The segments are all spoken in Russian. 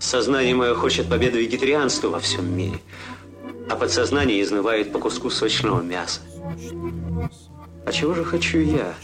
Сознание мое хочет победы вегетарианства во всем мире, а подсознание изнывает по куску сочного мяса. А чего же хочу я?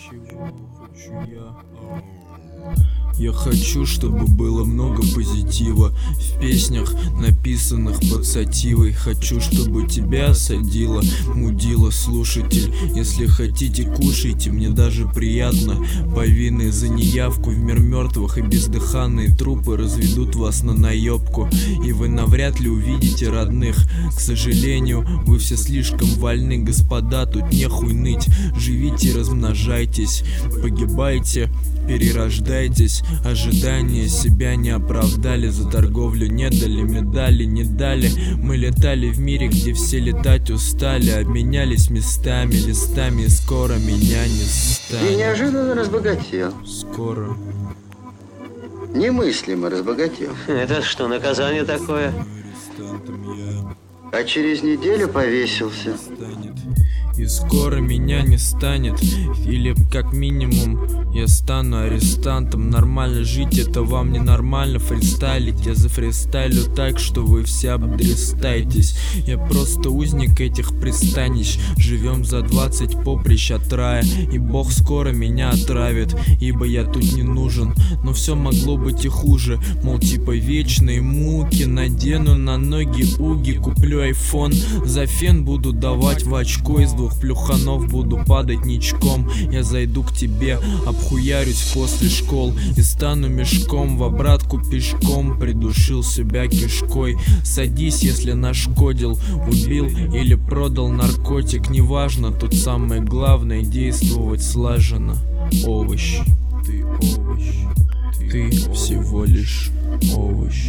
Я хочу, чтобы было много позитива в песнях, написанных под сативой. Хочу, чтобы тебя осадило, мудила слушатель. Если хотите, кушайте, мне даже приятно. Повинные за неявку в мир мертвых и бездыханные трупы разведут вас на наебку, и вы навряд ли увидите родных. К сожалению, вы все слишком вольны, господа, тут нехуй ныть. Живите, размножайтесь, погибайте, перерождайтесь. Ожидания себя не оправдали, за торговлю не дали, медали не дали. Мы летали в мире, где все летать устали, обменялись местами, листами, и скоро меня не станет. Ты неожиданно разбогател. Скоро. Немыслимо разбогател. Это что, наказание такое? А через неделю повесился. И скоро меня не станет, или как минимум я стану арестантом. Нормально жить — это вам не нормально фристайлить. Я зафристайлю так, что вы все обдрестаетесь. Я просто узник этих пристанищ. Живем за 20 поприщ от рая, и Бог скоро меня отравит, ибо я тут не нужен. Но все могло быть и хуже, мол, типа вечные муки. Надену на ноги уги, куплю айфон за фен, буду давать в очко, из 2 плюханов буду падать ничком. Я зайду к тебе, обхуярюсь после школ и стану мешком в обратку пешком. Придушил себя кишкой. Садись, если нашкодил, убил или продал наркотик. Неважно, тут самое главное — действовать слаженно. Овощ. Ты овощ. Ты всего лишь овощ.